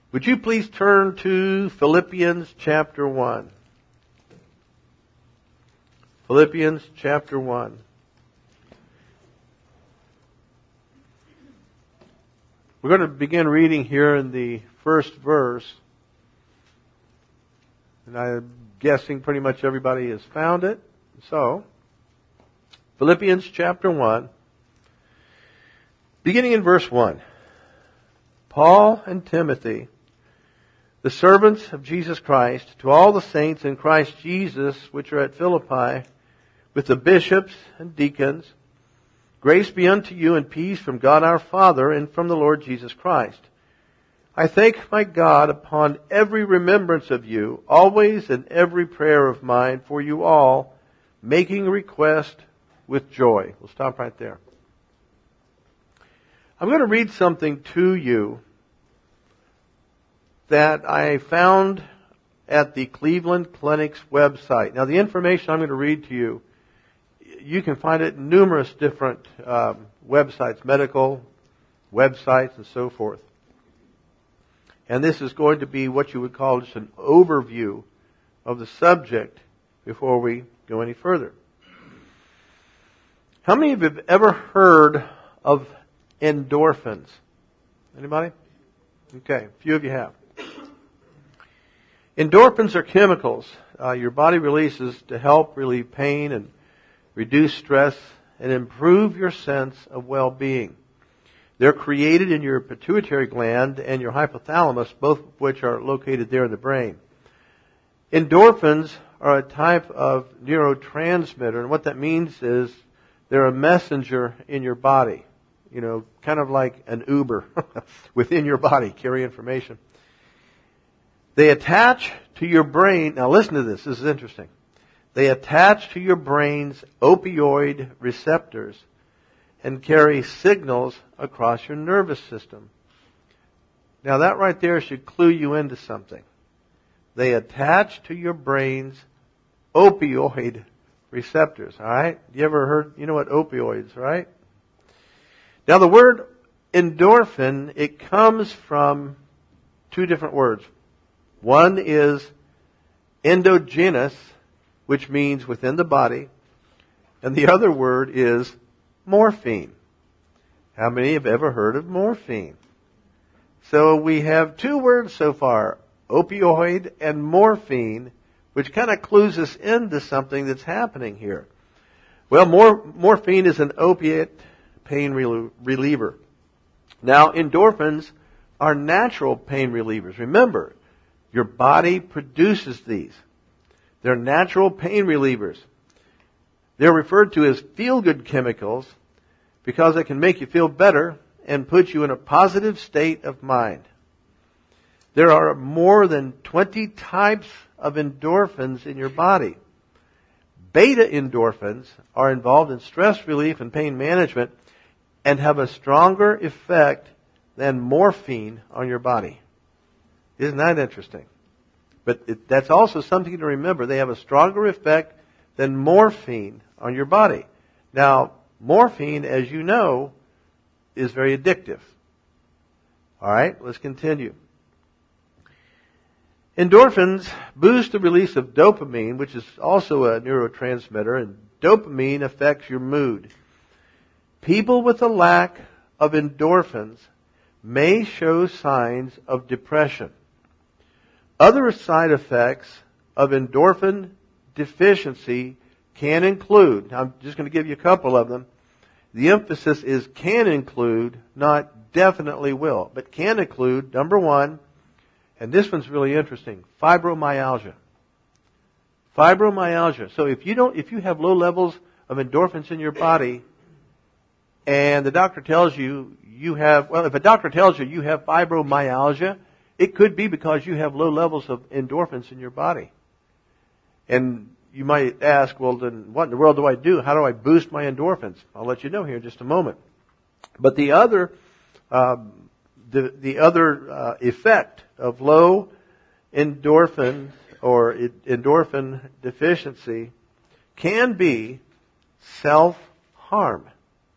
Would you please turn to Philippians chapter 1? Philippians chapter 1. We're going to begin reading here in the first verse. And I'm guessing pretty much everybody has found it. So, Philippians chapter 1, beginning in verse 1. Paul and Timothy, the servants of Jesus Christ, to all the saints in Christ Jesus which are at Philippi, with the bishops and deacons, grace be unto you and peace from God our Father and from the Lord Jesus Christ. I thank my God upon every remembrance of you, always in every prayer of mine for you all, making request with joy. We'll stop right there. I'm going to read something to you that I found at the Cleveland Clinic's website. Now, the information I'm going to read to you, you can find it in numerous different websites, medical websites and so forth. And this is going to be what you would call just an overview of the subject before we go any further. How many of you have ever heard of endorphins? Anybody? Okay, a few of you have. Endorphins are chemicals your body releases to help relieve pain and reduce stress and improve your sense of well-being. They're created in your pituitary gland and your hypothalamus, both of which are located there in the brain. Endorphins are a type of neurotransmitter, and what that means is they're a messenger in your body. You know, kind of like an Uber within your body, carry information. They attach to your brain. Now listen to this. This is interesting. They attach to your brain's opioid receptors and carry signals across your nervous system. Now that right there should clue you into something. They attach to your brain's opioid receptors. All right? You ever heard, you know what opioids, right? Now the word endorphin, it comes from two different words. One is endogenous, which means within the body, and the other word is morphine. How many have ever heard of morphine? So we have two words so far, opioid and morphine, which kind of clues us into something that's happening here. Well, morphine is an opiate pain reliever. Now, endorphins are natural pain relievers. Remember, your body produces these. They're natural pain relievers. They're referred to as feel-good chemicals because they can make you feel better and put you in a positive state of mind. There are more than 20 types of endorphins in your body. Beta endorphins are involved in stress relief and pain management and have a stronger effect than morphine on your body. Isn't that interesting? But that's also something to remember. They have a stronger effect than morphine on your body. Now, morphine, as you know, is very addictive. All right, let's continue. Endorphins boost the release of dopamine, which is also a neurotransmitter, and dopamine affects your mood. People with a lack of endorphins may show signs of depression. Other side effects of endorphin deficiency can include, I'm just going to give you a couple of them. The emphasis is can include, not definitely will, but can include, number one, and this one's really interesting, fibromyalgia. Fibromyalgia. So if you have low levels of endorphins in your body, and the doctor tells you if a doctor tells you have fibromyalgia, it could be because you have low levels of endorphins in your body. And you might ask, well, then what in the world do I do? How do I boost my endorphins? I'll let you know here in just a moment. But the other effect of low endorphin or endorphin deficiency can be self-harm.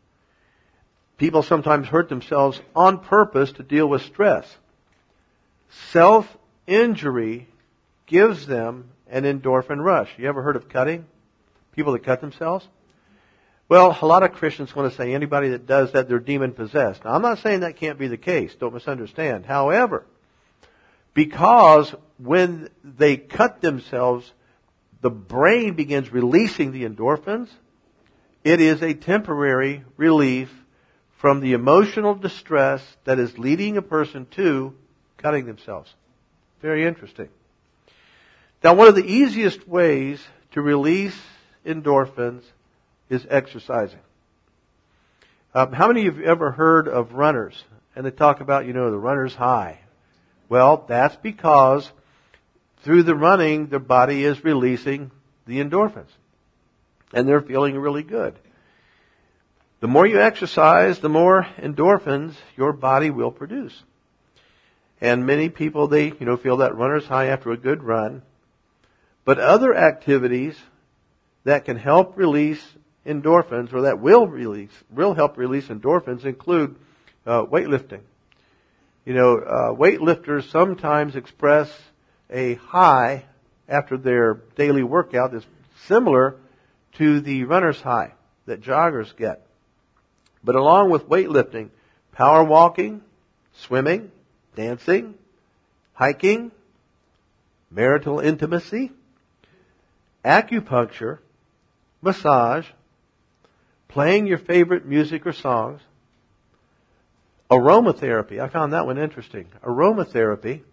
People sometimes hurt themselves on purpose to deal with stress. self-injury gives them an endorphin rush. You ever heard of cutting? People that cut themselves? Well, a lot of Christians want to say anybody that does that, they're demon-possessed. Now, I'm not saying that can't be the case. Don't misunderstand. However, because when they cut themselves, the brain begins releasing the endorphins, it is a temporary relief from the emotional distress that is leading a person to cutting themselves. Very interesting. Now, one of the easiest ways to release endorphins is exercising. How many of you have ever heard of runners? And they talk about, the runner's high. Well, that's because through the running, their body is releasing the endorphins. And they're feeling really good. The more you exercise, the more endorphins your body will produce. And many people, they, feel that runner's high after a good run. But other activities that can help release endorphins, or that will help release endorphins, include weightlifting. Weightlifters sometimes express a high after their daily workout that's similar to the runner's high that joggers get. But along with weightlifting, power walking, swimming, dancing, hiking, marital intimacy, acupuncture, massage, playing your favorite music or songs, aromatherapy. I found that one interesting. Aromatherapy,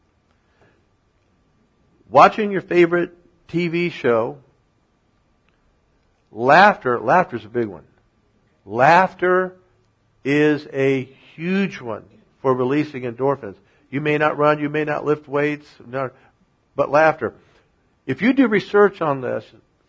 watching your favorite TV show, laughter. Laughter's a big one. Laughter is a huge one for releasing endorphins. You may not run, you may not lift weights, but laughter. If you do research on this,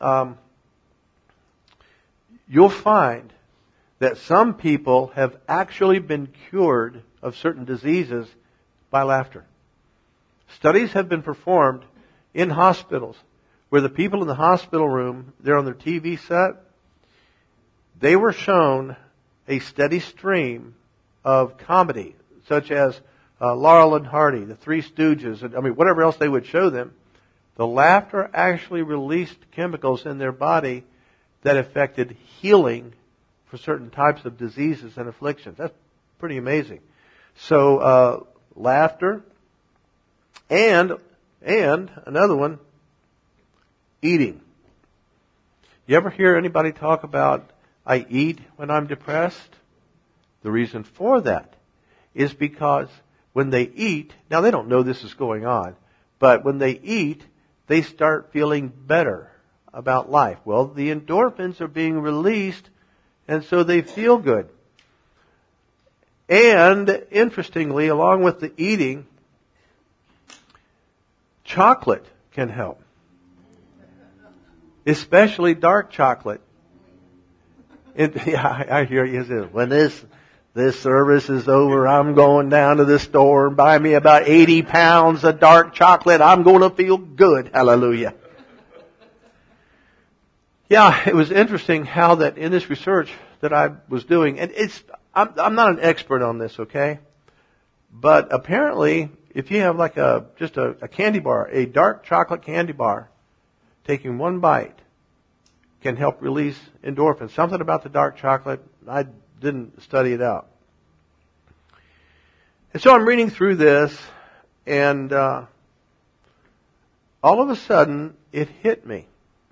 you'll find that some people have actually been cured of certain diseases by laughter. Studies have been performed in hospitals where the people in the hospital room, they're on their TV set, they were shown a steady stream of comedy, such as Laurel and Hardy, the Three Stooges, and whatever else they would show them. The laughter actually released chemicals in their body that affected healing for certain types of diseases and afflictions. That's pretty amazing. So, laughter, and another one, eating. You ever hear anybody talk about, I eat when I'm depressed? The reason for that is because when they eat, now they don't know this is going on, but when they eat, they start feeling better about life. Well, the endorphins are being released, and so they feel good. And, interestingly, along with the eating, chocolate can help. Especially dark chocolate. I hear you say, when this service is over, I'm going down to the store and buy me about 80 pounds of dark chocolate. I'm going to feel good. Hallelujah. Yeah, it was interesting how that in this research that I was doing, and I'm not an expert on this, okay? But apparently, if you have like just a candy bar, a dark chocolate candy bar, taking one bite can help release endorphins. Something about the dark chocolate, I didn't study it out. And so I'm reading through this, and all of a sudden, it hit me.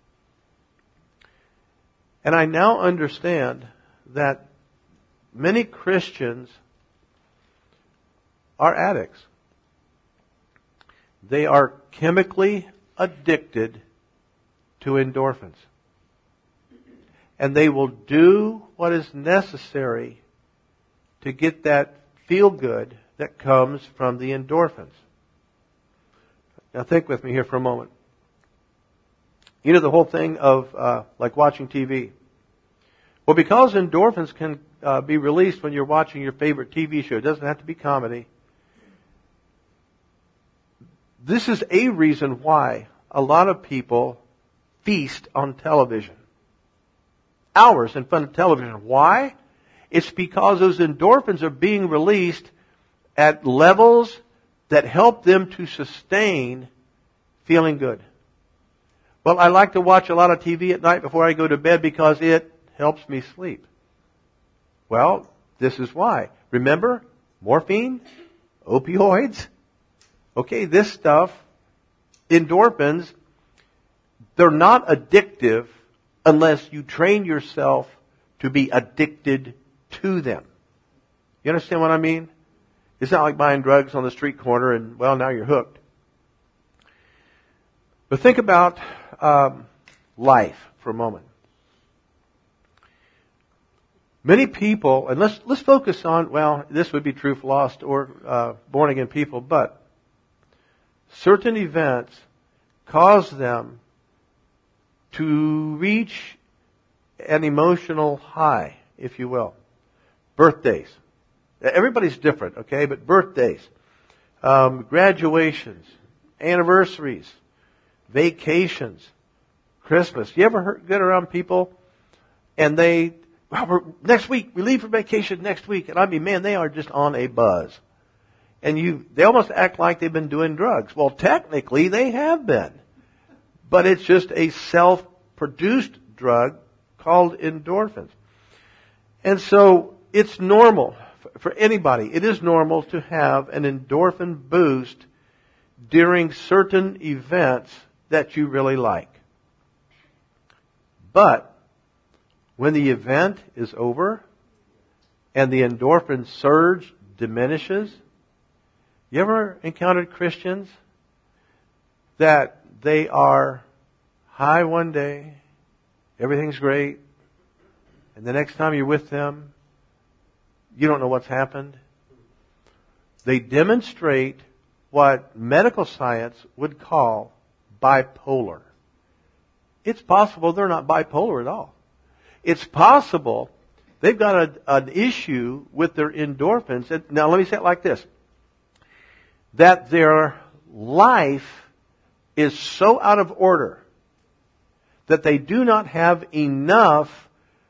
And I now understand that many Christians are addicts. They are chemically addicted to endorphins. And they will do what is necessary to get that feel good that comes from the endorphins. Now think with me here for a moment. You know the whole thing of like watching TV. Well, because endorphins can be released when you're watching your favorite TV show. It doesn't have to be comedy. This is a reason why a lot of people feast on television. Hours in front of television. Why? It's because those endorphins are being released at levels that help them to sustain feeling good. Well, I like to watch a lot of TV at night before I go to bed because it helps me sleep. Well, this is why. Remember, morphine, opioids. Okay, this stuff, endorphins, they're not addictive unless you train yourself to be addicted to them. You understand what I mean? It's not like buying drugs on the street corner and, well, now you're hooked. But think about life for a moment. Many people, and let's focus on, well, this would be true for lost or born again people, but certain events cause them to reach an emotional high, if you will. Birthdays. Everybody's different, okay? But birthdays, graduations, anniversaries, vacations, Christmas. You ever get around people and next week, we leave for vacation next week. And I mean, man, they are just on a buzz. And they almost act like they've been doing drugs. Well, technically they have been. But it's just a self-produced drug called endorphins. And so it's normal for anybody. It is normal to have an endorphin boost during certain events that you really like. But when the event is over and the endorphin surge diminishes, you ever encountered Christians that they are high one day, everything's great, and the next time you're with them, you don't know what's happened? They demonstrate what medical science would call bipolar. It's possible they're not bipolar at all. It's possible they've got an issue with their endorphins. Now let me say it like this. That their life is so out of order that they do not have enough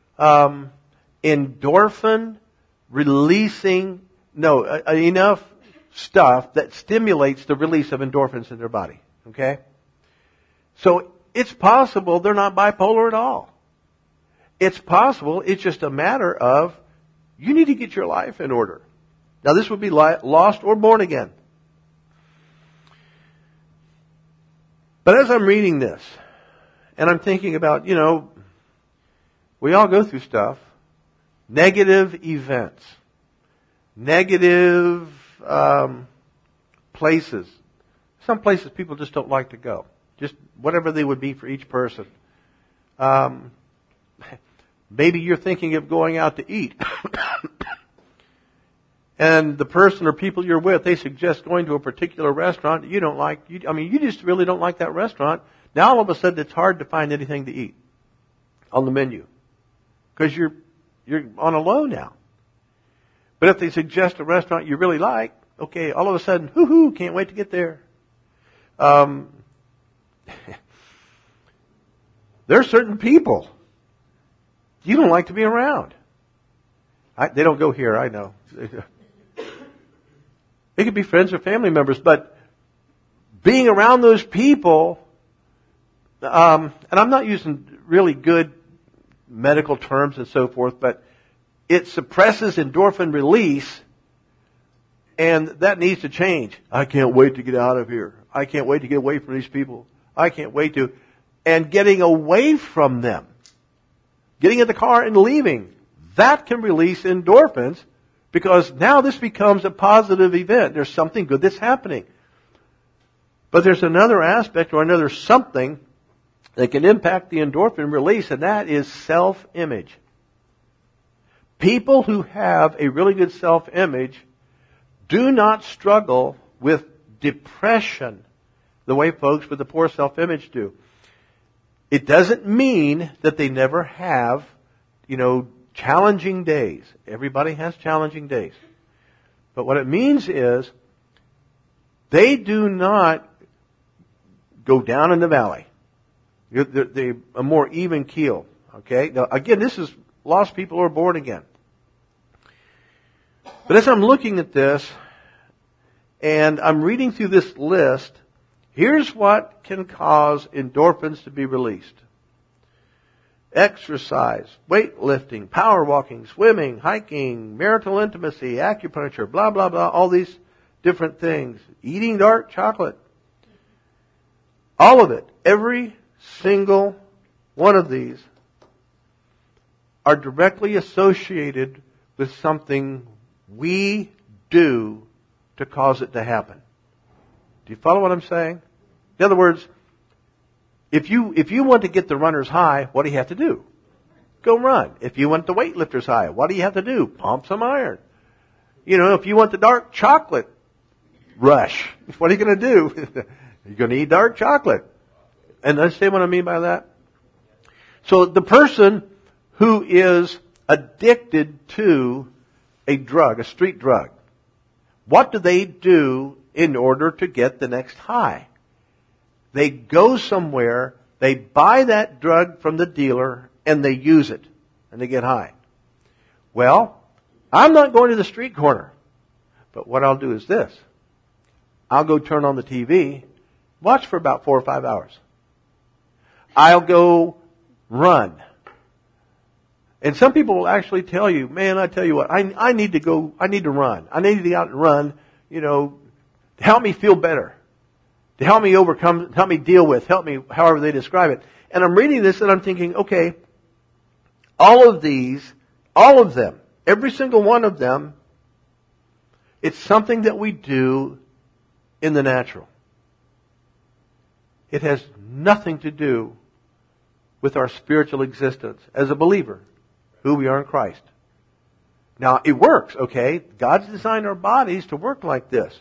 endorphin releasing, enough stuff that stimulates the release of endorphins in their body. Okay? So it's possible they're not bipolar at all. It's possible it's just a matter of you need to get your life in order. Now this would be lost or born again. But as I'm reading this, and I'm thinking about, we all go through stuff. Negative events. Negative places. Some places people just don't like to go. Just whatever they would be for each person. Maybe you're thinking of going out to eat. And the person or people you're with, they suggest going to a particular restaurant that you don't like. You just really don't like that restaurant. Now all of a sudden it's hard to find anything to eat on the menu. Because you're on a low now. But if they suggest a restaurant you really like, okay, all of a sudden, hoo-hoo, can't wait to get there. There are certain people you don't like to be around. They don't go here, I know. They could be friends or family members, but being around those people, and I'm not using really good medical terms and so forth, but it suppresses endorphin release, and that needs to change. I can't wait to get out of here. I can't wait to get away from these people. I can't wait to... And getting away from them, getting in the car and leaving, that can release endorphins because now this becomes a positive event. There's something good that's happening. But there's another aspect or another something that can impact the endorphin release, and that is self-image. People who have a really good self-image do not struggle with depression the way folks with a poor self-image do. It doesn't mean that they never have, challenging days. Everybody has challenging days. But what it means is they do not go down in the valley. They're a more even keel. Okay? Now, again, this is lost people who are born again. But as I'm looking at this, And I'm reading through this list. Here's what can cause endorphins to be released. Exercise, weightlifting, power walking, swimming, hiking, marital intimacy, acupuncture, blah, blah, blah, all these different things. Eating dark chocolate. All of it, every single one of these are directly associated with something we do to cause it to happen. Do you follow what I'm saying? In other words, if you want to get the runner's high, what do you have to do? Go run. If you want the weightlifter's high, what do you have to do? Pump some iron. If you want the dark chocolate rush, what are you going to do? You're going to eat dark chocolate. And understand what I mean by that? So the person who is addicted to a drug, a street drug, what do they do in order to get the next high? They go somewhere, they buy that drug from the dealer, and they use it, and they get high. Well, I'm not going to the street corner, but what I'll do is this. I'll go turn on the TV, watch for about 4 or 5 hours. I'll go run. And some people will actually tell you, man, I tell you what, I need to run. I need to get out and run, to help me feel better. To help me overcome, help me deal with, help me however they describe it. And I'm reading this and I'm thinking, okay, all of them, every single one of them, it's something that we do in the natural. It has nothing to do with our spiritual existence as a believer, who we are in Christ. Now, it works, okay? God's designed our bodies to work like this.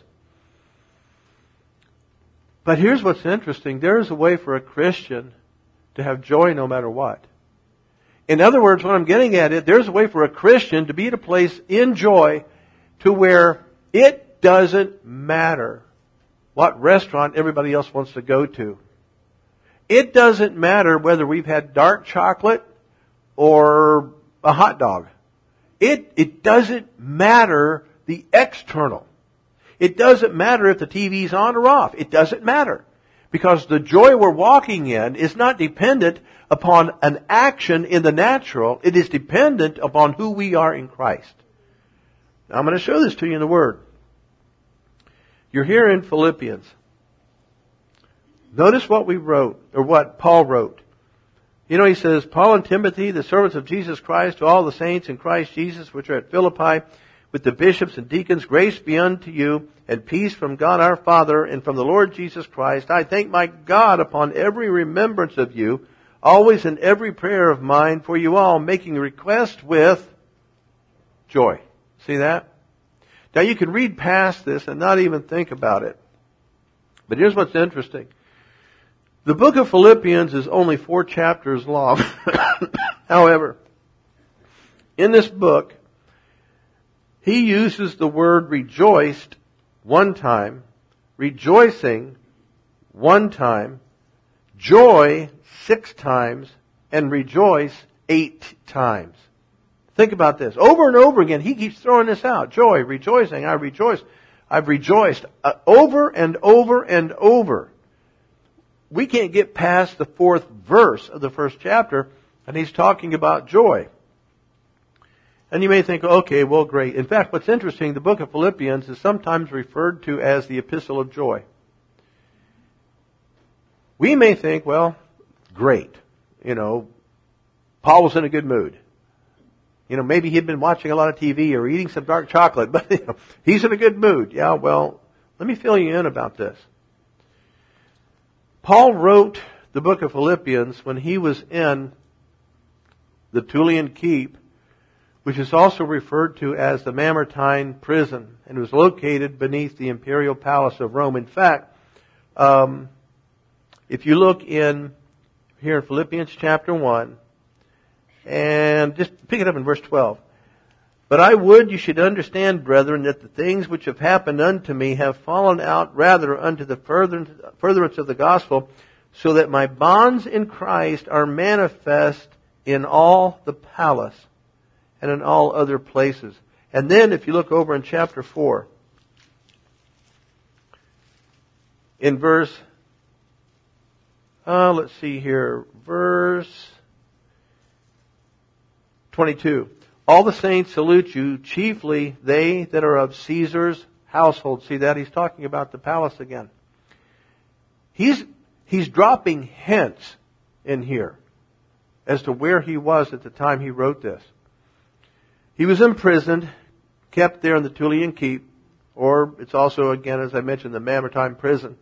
But here's what's interesting. There is a way for a Christian to have joy no matter what. In other words, what I'm getting at it, there's a way for a Christian to be at a place in joy to where it doesn't matter what restaurant everybody else wants to go to. It doesn't matter whether we've had dark chocolate or a hot dog. It doesn't matter the external. It doesn't matter if the TV's on or off. It doesn't matter. Because the joy we're walking in is not dependent upon an action in the natural. It is dependent upon who we are in Christ. Now, I'm going to show this to you in the Word. You're here in Philippians. Notice what we wrote, or what Paul wrote. He says, Paul and Timothy, the servants of Jesus Christ, to all the saints in Christ Jesus, which are at Philippi, with the bishops and deacons, grace be unto you, and peace from God our Father, and from the Lord Jesus Christ. I thank my God upon every remembrance of you, always in every prayer of mine, for you all, making request with joy. See that? Now you can read past this and not even think about it. But here's what's interesting. The book of Philippians is only 4 chapters long. However, in this book, he uses the word rejoiced 1 time, rejoicing 1 time, joy 6 times, and rejoice 8 times. Think about this. Over and over again, he keeps throwing this out. Joy, rejoicing, I rejoice. I've rejoiced. Over and over and over. We can't get past the 4th verse of the 1st chapter, and he's talking about joy. And you may think, okay, well, great. In fact, what's interesting, the book of Philippians is sometimes referred to as the Epistle of Joy. We may think, well, great. Paul was in a good mood. Maybe he'd been watching a lot of TV or eating some dark chocolate, but he's in a good mood. Yeah, well, let me fill you in about this. Paul wrote the book of Philippians when he was in the Tullian Keep, which is also referred to as the Mamertine prison, and was located beneath the imperial palace of Rome. In fact, if you look here in Philippians chapter 1, and just pick it up in verse 12. But I would you should understand, brethren, that the things which have happened unto me have fallen out rather unto the furtherance of the gospel, so that my bonds in Christ are manifest in all the palace and in all other places. And then if you look over in chapter 4, in verse, let's see here, verse 22. All the saints salute you, chiefly they that are of Caesar's household. See that? He's talking about the palace again. He's dropping hints in here as to where he was at the time he wrote this. He was imprisoned, kept there in the Tullian Keep, or it's also, again, as I mentioned, the Mamertine prison.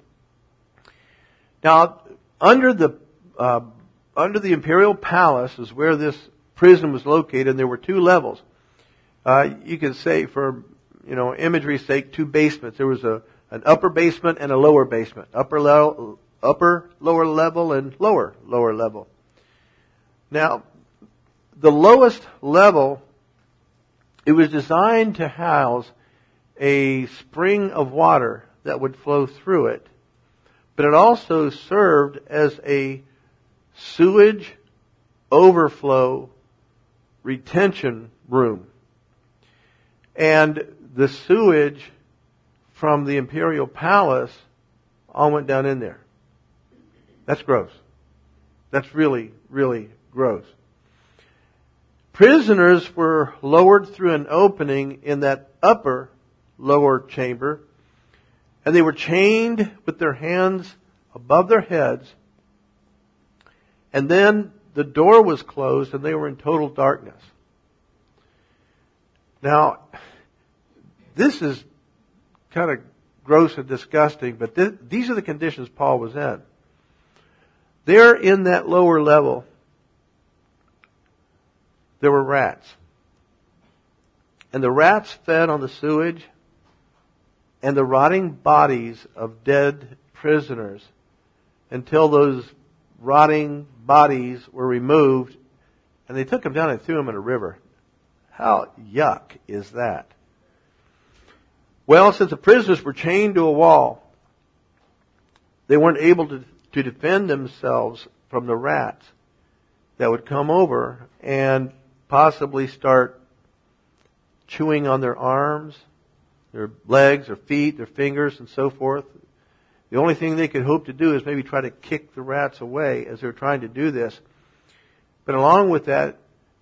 Now, under the imperial palace is where this prison was located, and there were two levels. You could say, for imagery's sake, two basements. There was an upper basement and a lower basement. Upper lower level, and lower level. Now, the lowest level, it was designed to house a spring of water that would flow through it, but it also served as a sewage overflow retention room. And the sewage from the imperial palace all went down in there. That's gross. That's really, really gross. Prisoners were lowered through an opening in that upper lower chamber, and they were chained with their hands above their heads, and then the door was closed and they were in total darkness. Now, this is kind of gross and disgusting, but these are the conditions Paul was in. There in that lower level, there were rats. And the rats fed on the sewage and the rotting bodies of dead prisoners until those rotting bodies were removed, and they took them down and threw them in a river. How yuck is that? Well, since the prisoners were chained to a wall, they weren't able to defend themselves from the rats that would come over and possibly start chewing on their arms, their legs, their feet, their fingers, and so forth. The only thing they could hope to do is maybe try to kick the rats away as they're trying to do this. But along with that,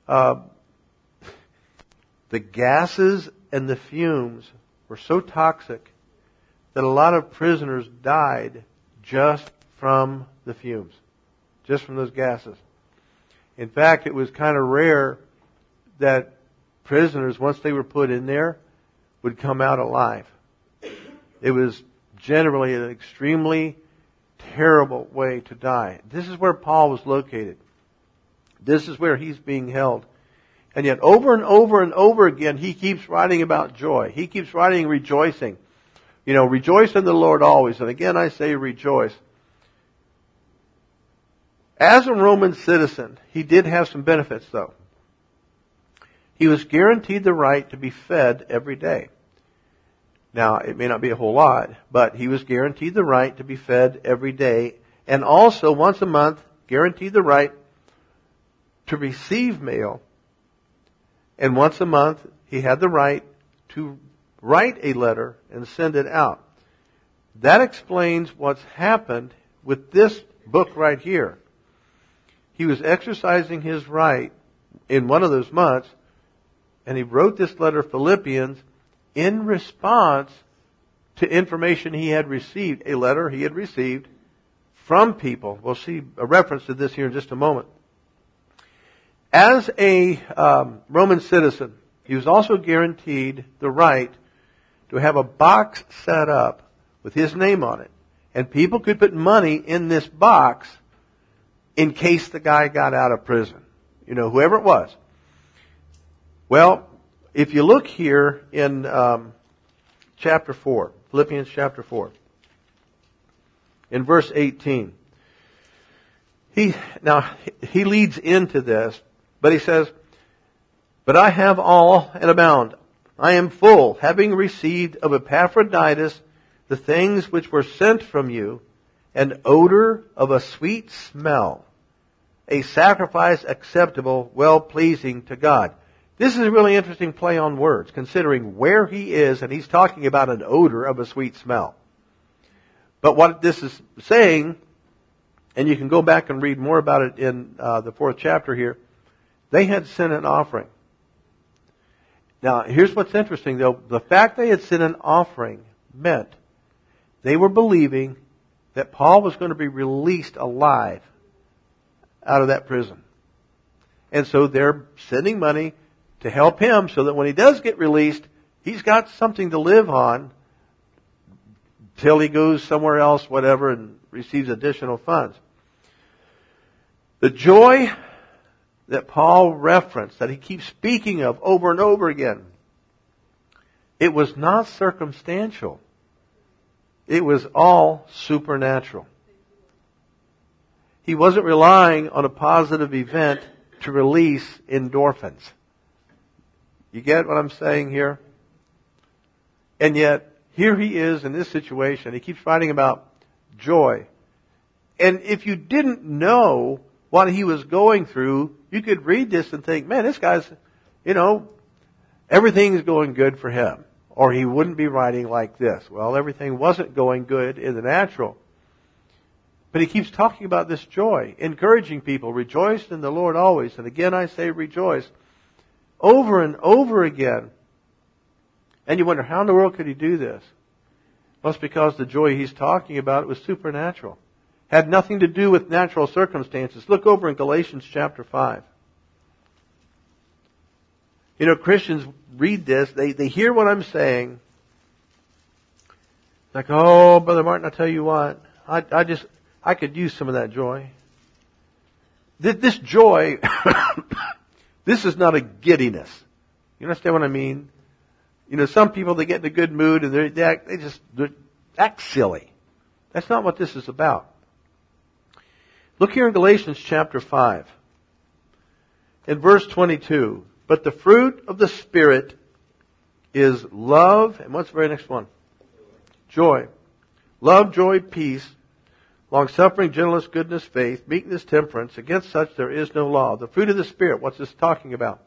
the gases and the fumes were so toxic that a lot of prisoners died just from the fumes, just from those gases. In fact, it was kind of rare that prisoners, once they were put in there, would come out alive. It was generally an extremely terrible way to die. This is where Paul was located. This is where he's being held. And yet over and over and over again, he keeps writing about joy. He keeps writing rejoicing. Rejoice in the Lord always. And again, I say rejoice. As a Roman citizen, he did have some benefits, though. He was guaranteed the right to be fed every day. Now, it may not be a whole lot, but he was guaranteed the right to be fed every day, and also once a month guaranteed the right to receive mail, and once a month he had the right to write a letter and send it out. That explains what's happened with this book right here. He was exercising his right in one of those months, and he wrote this letter, Philippians, in response to information he had received, a letter he had received from people. We'll see a reference to this here in just a moment. As a Roman citizen, he was also guaranteed the right to have a box set up with his name on it. And people could put money in this box in case the guy got out of prison. Whoever it was. Well, if you look here in chapter 4, Philippians chapter 4, in verse 18, he leads into this, but he says, "But I have all and abound. I am full, having received of Epaphroditus the things which were sent from you, an odor of a sweet smell, a sacrifice acceptable, well-pleasing to God." This is a really interesting play on words, considering where he is, and he's talking about an odor of a sweet smell. But what this is saying, and you can go back and read more about it in the 4th chapter here, they had sent an offering. Now, here's what's interesting, though. The fact they had sent an offering meant they were believing that Paul was going to be released alive out of that prison. And so they're sending money to help him so that when he does get released, he's got something to live on till he goes somewhere else, whatever, and receives additional funds. The joy that Paul referenced, that he keeps speaking of over and over again, it was not circumstantial. It was all supernatural. He wasn't relying on a positive event to release endorphins. You get what I'm saying here? And yet, here he is in this situation. He keeps writing about joy. And if you didn't know what he was going through, you could read this and think, man, this guy's, everything's going good for him. Or he wouldn't be writing like this. Well, everything wasn't going good in the natural. But he keeps talking about this joy, encouraging people, rejoice in the Lord always. And again, I say rejoice. Over and over again. And you wonder, how in the world could he do this? Well, it's because the joy he's talking about was supernatural. Had nothing to do with natural circumstances. Look over in Galatians chapter 5. Christians read this, they hear what I'm saying. Like, oh, Brother Martin, I'll tell you what, I could use some of that joy. This joy, this is not a giddiness. You understand what I mean? Some people, they get in a good mood and they act silly. That's not what this is about. Look here in Galatians chapter 5. In verse 22. But the fruit of the Spirit is love, and what's the very next one? Joy. Love, joy, peace, long-suffering, gentleness, goodness, faith, meekness, temperance. Against such there is no law. The fruit of the Spirit, what's this talking about?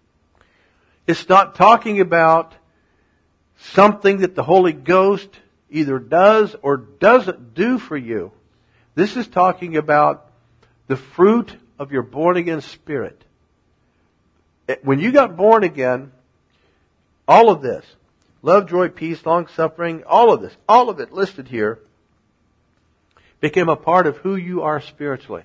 It's not talking about something that the Holy Ghost either does or doesn't do for you. This is talking about the fruit of your born-again spirit. When you got born again, all of this, love, joy, peace, long-suffering, all of it listed here, became a part of who you are spiritually.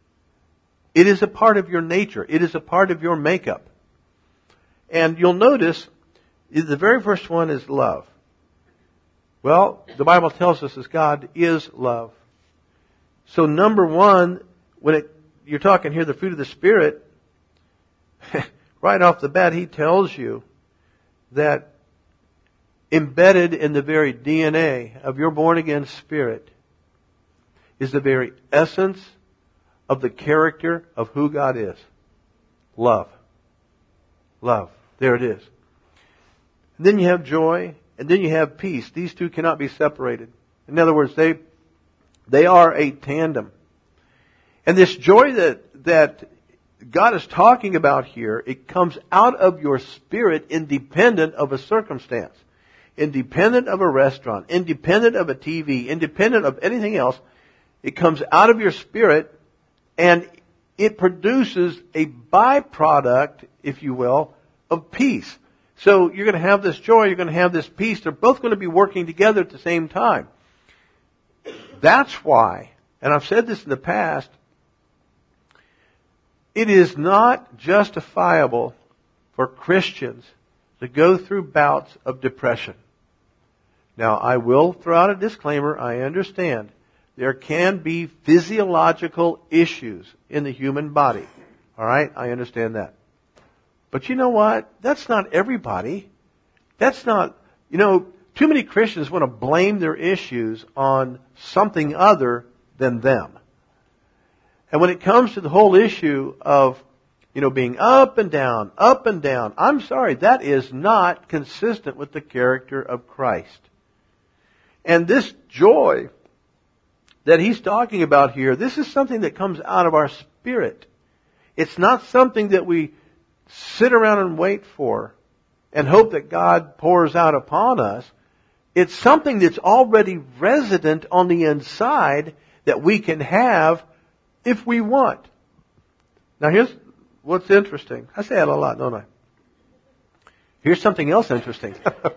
It is a part of your nature. It is a part of your makeup. And you'll notice, the very first one is love. Well, the Bible tells us that God is love. So number one, you're talking here the fruit of the Spirit, right off the bat, he tells you that embedded in the very DNA of your born-again spirit is the very essence of the character of who God is. Love. Love. There it is. And then you have joy, and then you have peace. These two cannot be separated. In other words, they are a tandem. And this joy that God is talking about here, it comes out of your spirit independent of a circumstance, independent of a restaurant, independent of a TV, independent of anything else. It comes out of your spirit and it produces a byproduct, if you will, of peace. So you're going to have this joy, you're going to have this peace. They're both going to be working together at the same time. That's why, and I've said this in the past, it is not justifiable for Christians to go through bouts of depression. Now, I will throw out a disclaimer. I understand there can be physiological issues in the human body. All right? I understand that. But you know what? That's not everybody. That's not, too many Christians want to blame their issues on something other than them. And when it comes to the whole issue of, being up and down, I'm sorry, that is not consistent with the character of Christ. And this joy that he's talking about here, this is something that comes out of our spirit. It's not something that we sit around and wait for and hope that God pours out upon us. It's something that's already resident on the inside that we can have if we want. Now here's what's interesting. I say that a lot, don't I? Here's something else interesting.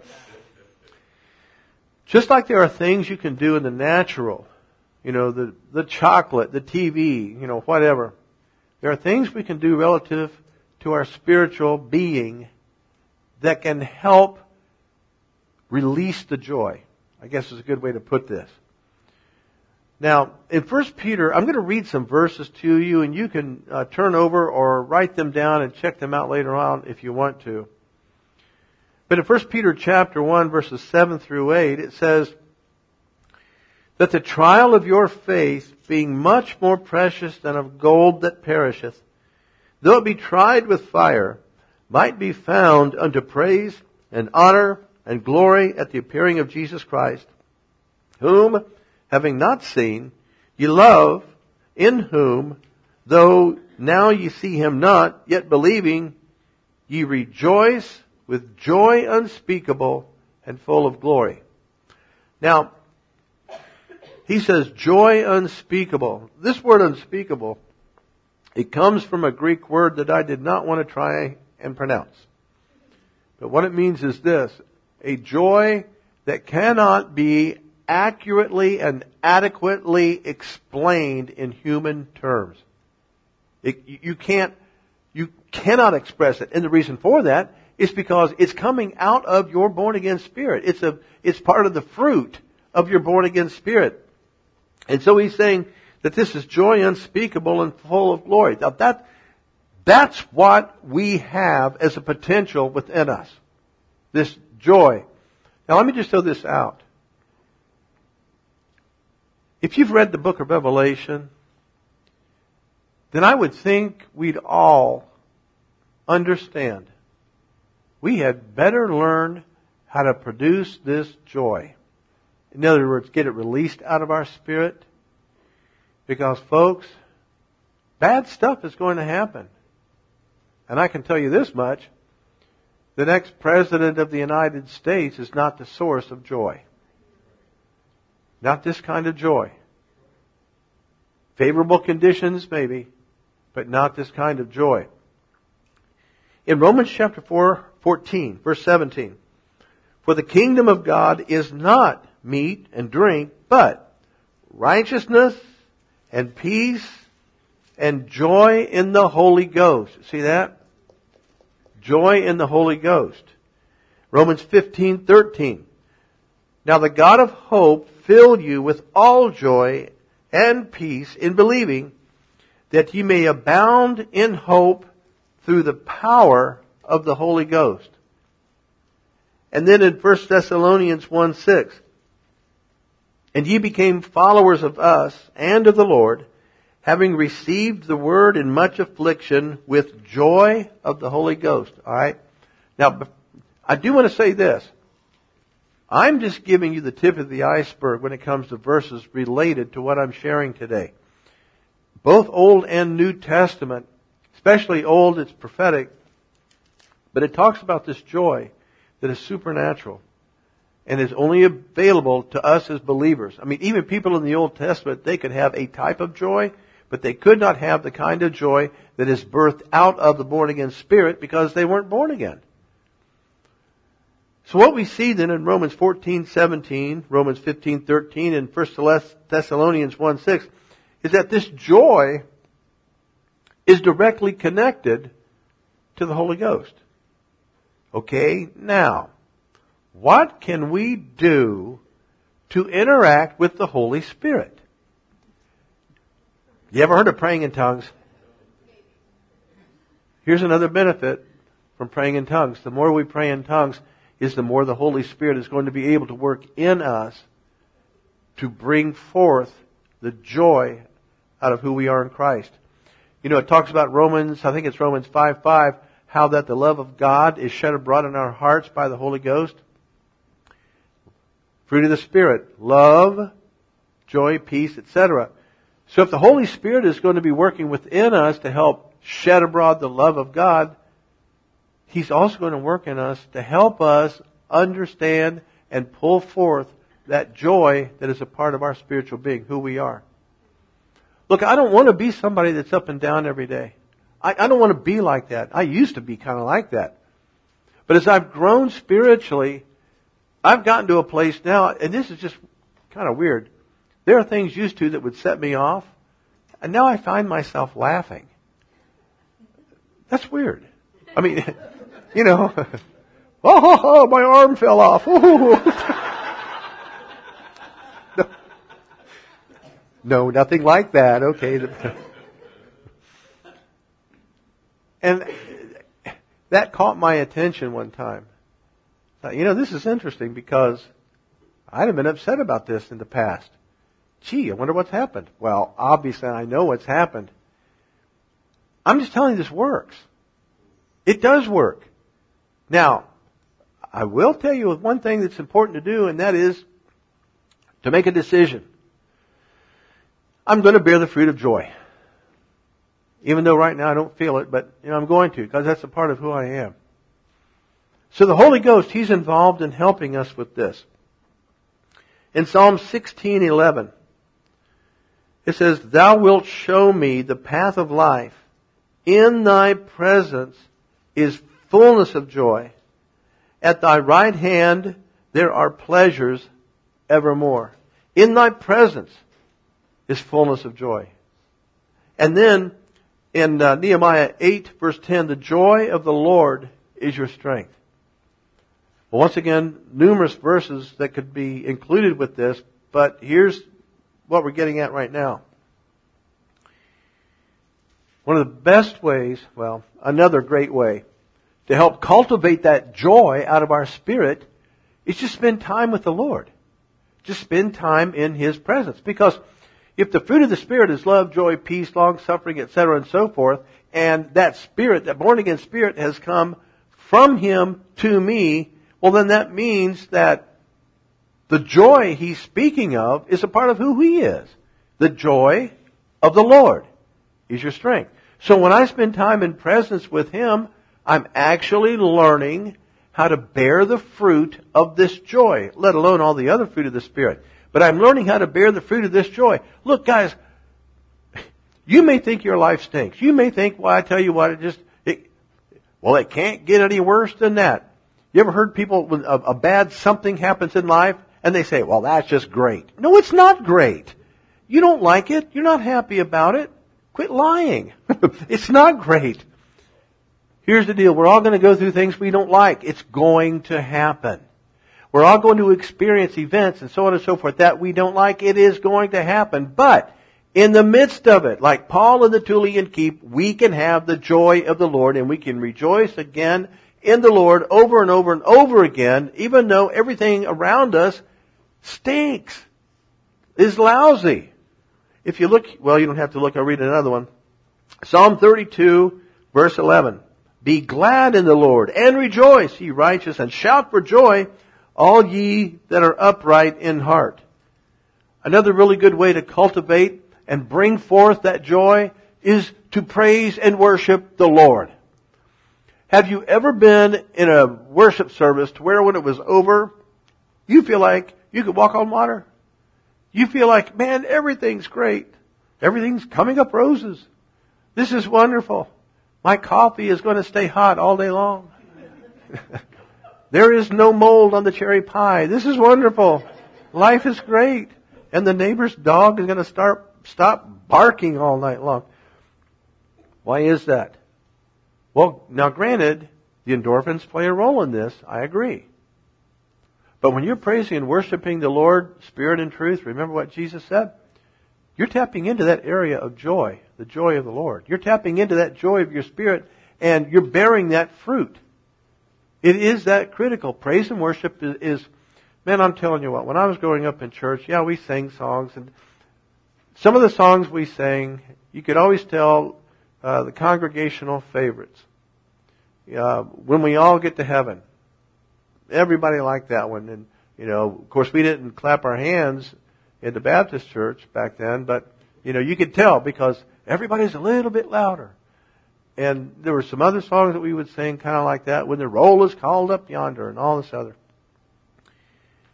Just like there are things you can do in the natural, the chocolate, the TV, whatever. There are things we can do relative to our spiritual being that can help release the joy. I guess is a good way to put this. Now, in 1 Peter, I'm going to read some verses to you, and you can turn over or write them down and check them out later on if you want to. But in 1 Peter chapter 1, verses 7 through 8, it says, that the trial of your faith, being much more precious than of gold that perisheth, though it be tried with fire, might be found unto praise and honor and glory at the appearing of Jesus Christ, whom, having not seen, ye love, in whom, though now ye see him not, yet believing, ye rejoice with joy unspeakable and full of glory. Now, he says joy unspeakable. This word unspeakable, it comes from a Greek word that I did not want to try and pronounce. But what it means is this: a joy that cannot be accurately and adequately explained in human terms. You cannot express it. And the reason for that is because it's coming out of your born again spirit. It's part of the fruit of your born again spirit. And so he's saying that this is joy unspeakable and full of glory. Now that's what we have as a potential within us. This joy. Now let me just throw this out. If you've read the book of Revelation, then I would think we'd all understand. We had better learn how to produce this joy. In other words, get it released out of our spirit. Because, folks, bad stuff is going to happen. And I can tell you this much: the next president of the United States is not the source of joy. Not this kind of joy. Favorable conditions, maybe, but not this kind of joy. In Romans chapter 14, verse 17, for the kingdom of God is not meat and drink, but righteousness and peace and joy in the Holy Ghost. See that? Joy in the Holy Ghost. Romans 15:13. Now the God of hope fill you with all joy and peace in believing, that ye may abound in hope through the power of the Holy Ghost. And then in 1 Thessalonians 1:6, and ye became followers of us and of the Lord, having received the word in much affliction with joy of the Holy Ghost. Alright? Now, I do want to say this. I'm just giving you the tip of the iceberg when it comes to verses related to what I'm sharing today. Both Old and New Testament, especially Old, it's prophetic, but it talks about this joy that is supernatural and is only available to us as believers. I mean, even people in the Old Testament, they could have a type of joy, but they could not have the kind of joy that is birthed out of the born-again spirit because they weren't born again. So what we see then in Romans 14:17, Romans 15:13, and 1 Thessalonians 1:6 is that this joy is directly connected to the Holy Ghost. Okay, now, what can we do to interact with the Holy Spirit? You ever heard of praying in tongues? Here's another benefit from praying in tongues. The more we pray in tongues, is the more the Holy Spirit is going to be able to work in us to bring forth the joy out of who we are in Christ. You know, it talks about Romans, I think it's Romans 5:5, how that the love of God is shed abroad in our hearts by the Holy Ghost. Fruit of the Spirit, love, joy, peace, etc. So if the Holy Spirit is going to be working within us to help shed abroad the love of God, He's also going to work in us to help us understand and pull forth that joy that is a part of our spiritual being, who we are. Look, I don't want to be somebody that's up and down every day. I don't want to be like that. I used to be kind of like that. But as I've grown spiritually, I've gotten to a place now, and this is just kind of weird. There are things used to that would set me off, and now I find myself laughing. That's weird. I mean, you know, oh, my arm fell off. No, nothing like that. Okay. And that caught my attention one time. You know, this is interesting because I'd have been upset about this in the past. Gee, I wonder what's happened. Well, obviously I know what's happened. I'm just telling you this works. It does work. Now, I will tell you one thing that's important to do, and that is to make a decision. I'm going to bear the fruit of joy. Even though right now I don't feel it, but I'm going to, because that's a part of who I am. So the Holy Ghost, He's involved in helping us with this. In Psalm 16:11, it says, "Thou wilt show me the path of life. In Thy presence is fullness of joy. At Thy right hand there are pleasures evermore." In Thy presence is fullness of joy. And then in Nehemiah 8 verse 10, "The joy of the Lord is your strength." Well, once again, numerous verses that could be included with this, but here's what we're getting at right now. One of the best ways, well, another great way to help cultivate that joy out of our spirit is just spend time with the Lord. Just spend time in His presence. Because if the fruit of the Spirit is love, joy, peace, long-suffering, etc., and so forth, and that Spirit, that born-again Spirit has come from Him to me, well then that means that the joy He's speaking of is a part of who He is. The joy of the Lord is your strength. So when I spend time in presence with Him, I'm actually learning how to bear the fruit of this joy, let alone all the other fruit of the Spirit. But I'm learning how to bear the fruit of this joy. Look, guys, you may think your life stinks. You may think, well, I tell you what, it can't get any worse than that. You ever heard people, when a bad something happens in life, and they say, well, that's just great. No, it's not great. You don't like it. You're not happy about it. Quit lying. It's not great. Here's the deal. We're all going to go through things we don't like. It's going to happen. We're all going to experience events and so on and so forth that we don't like. It is going to happen. But in the midst of it, like Paul in the Tullian Keep, we can have the joy of the Lord, and we can rejoice again in the Lord over and over and over again, even though everything around us stinks, is lousy. If you look, well, you don't have to look, I'll read another one. Psalm 32, verse 11. "Be glad in the Lord, and rejoice, ye righteous, and shout for joy, all ye that are upright in heart." Another really good way to cultivate and bring forth that joy is to praise and worship the Lord. Have you ever been in a worship service to where when it was over, you feel like you could walk on water? You feel like, man, everything's great. Everything's coming up roses. This is wonderful. My coffee is going to stay hot all day long. There is no mold on the cherry pie. This is wonderful. Life is great. And the neighbor's dog is going to stop barking all night long. Why is that? Well, now granted, the endorphins play a role in this. I agree. But when you're praising and worshiping the Lord, Spirit and truth, remember what Jesus said? You're tapping into that area of joy, the joy of the Lord. You're tapping into that joy of your spirit, and you're bearing that fruit. It is that critical. Praise and worship is, man, I'm telling you what, when I was growing up in church, yeah, we sang songs, and some of the songs we sang, you could always tell the congregational favorites. When we all get to heaven. Everybody liked that one. And, of course, we didn't clap our hands in the Baptist church back then, but, you could tell because everybody's a little bit louder. And there were some other songs that we would sing kind of like that, "When the roll is called up yonder," and all this other.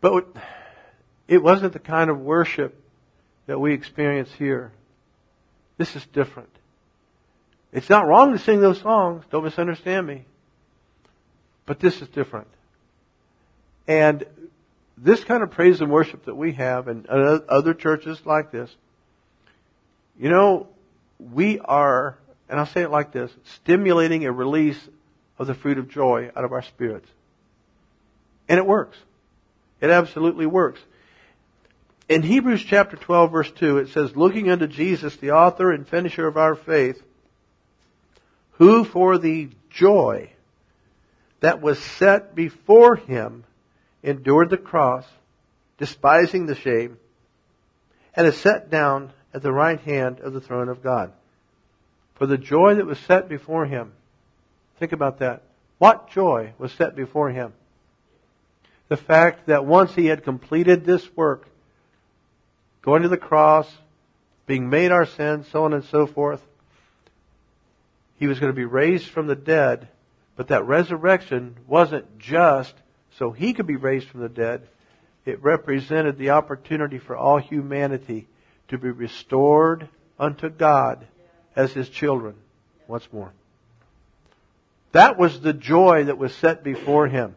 But it wasn't the kind of worship that we experience here. This is different. It's not wrong to sing those songs. Don't misunderstand me. But this is different. And this kind of praise and worship that we have in other churches like this, you know, we are, and I'll say it like this, stimulating a release of the fruit of joy out of our spirits. And it works. It absolutely works. In Hebrews chapter 12 verse 2, it says, looking unto Jesus, the author and finisher of our faith, who for the joy that was set before him endured the cross, despising the shame, and is set down at the right hand of the throne of God. For the joy that was set before him. Think about that. What joy was set before him? The fact that once he had completed this work, going to the cross, being made our sins, so on and so forth, he was going to be raised from the dead, but that resurrection wasn't just so he could be raised from the dead. It represented the opportunity for all humanity to be restored unto God as His children once more. That was the joy that was set before him.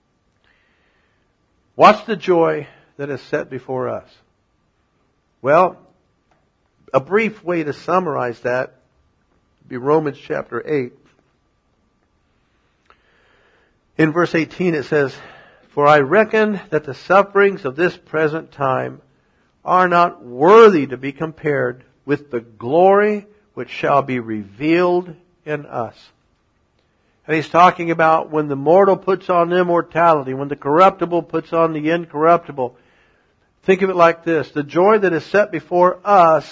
What's the joy that is set before us? Well, a brief way to summarize that would be Romans chapter 8. In verse 18 it says, for I reckon that the sufferings of this present time are not worthy to be compared with the glory which shall be revealed in us. And he's talking about when the mortal puts on immortality, when the corruptible puts on the incorruptible. Think of it like this. The joy that is set before us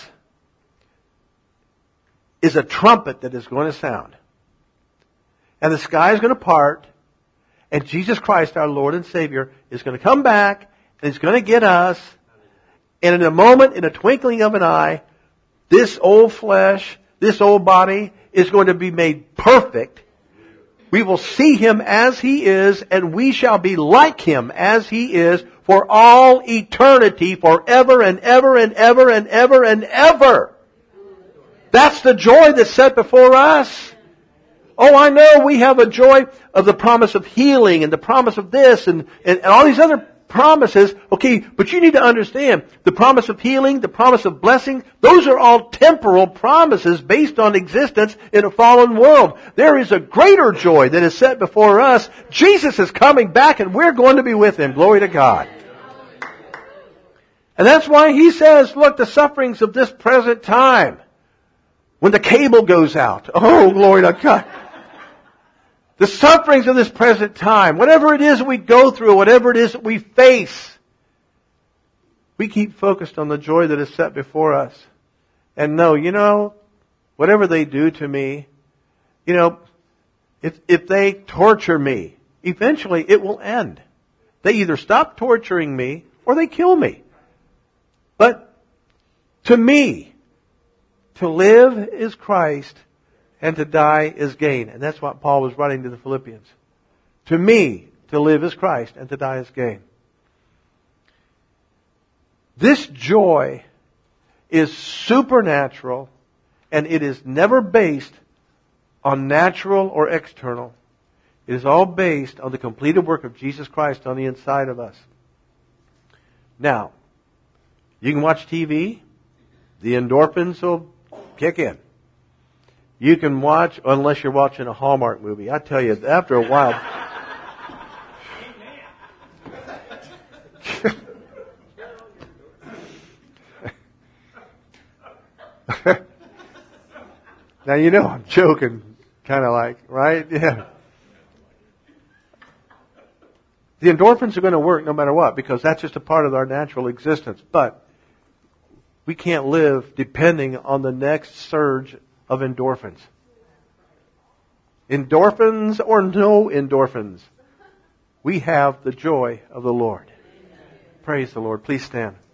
is a trumpet that is going to sound. And the sky is going to part. And Jesus Christ, our Lord and Savior, is going to come back. And He's going to get us. And in a moment, in a twinkling of an eye, this old flesh, this old body is going to be made perfect. We will see Him as He is, and we shall be like Him as He is for all eternity, forever and ever and ever and ever and ever. That's the joy that's set before us. Oh, I know we have a joy of the promise of healing and the promise of this and all these other promises. Okay, but you need to understand the promise of healing, the promise of blessing, those are all temporal promises based on existence in a fallen world. There is a greater joy that is set before us. Jesus is coming back and we're going to be with Him. Glory to God. And that's why He says, look, the sufferings of this present time, when the cable goes out, oh, glory to God. The sufferings of this present time, whatever it is that we go through, whatever it is that we face, we keep focused on the joy that is set before us. And know, you know, whatever they do to me, you know, if they torture me, eventually it will end. They either stop torturing me or they kill me. But to me, to live is Christ, and to die is gain. And that's what Paul was writing to the Philippians. To me, to live is Christ, and to die is gain. This joy is supernatural, and it is never based on natural or external. It is all based on the completed work of Jesus Christ on the inside of us. Now, you can watch TV. The endorphins will kick in. You can watch, unless you're watching a Hallmark movie. I tell you, after a while... Now, you know I'm joking, kind of like, right? Yeah. The endorphins are going to work no matter what, because that's just a part of our natural existence. But we can't live depending on the next surge of endorphins. Endorphins or no endorphins, we have the joy of the Lord. Praise the Lord. Please stand.